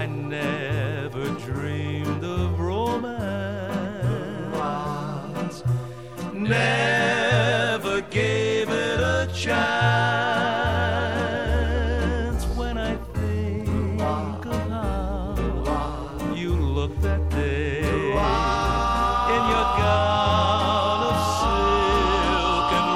I never dreamed of romance, never gave it a chance. When I think of how you looked that day in your gown of silk and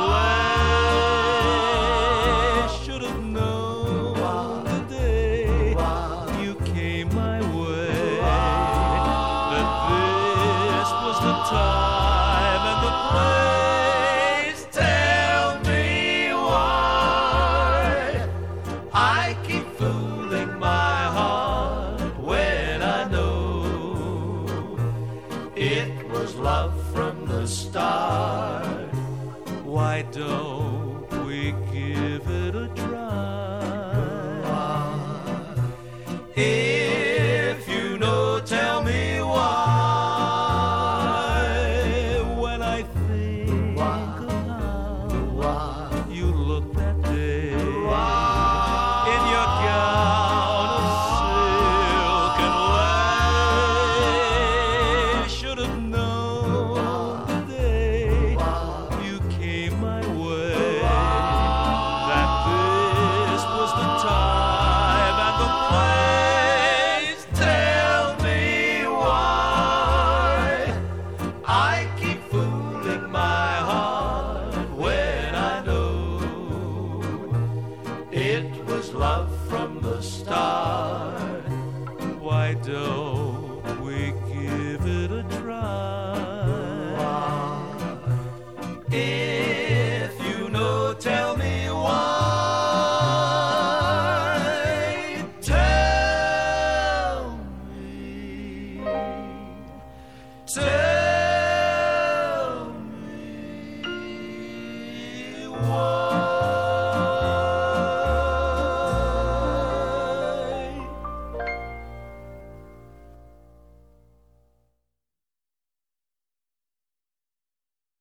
lace, should have known the day you came my way that this was the time and the place. Tell me why I keep fooling my heart when I know it was love from the start. Why don't we give it a try? If you know, tell me why. When I think of how you looked that day in your gown of silk and lace, should have known the day you came my way that this was the time and the place. Tell me why I keep fooling my heart when I know it was love from the start. Why don't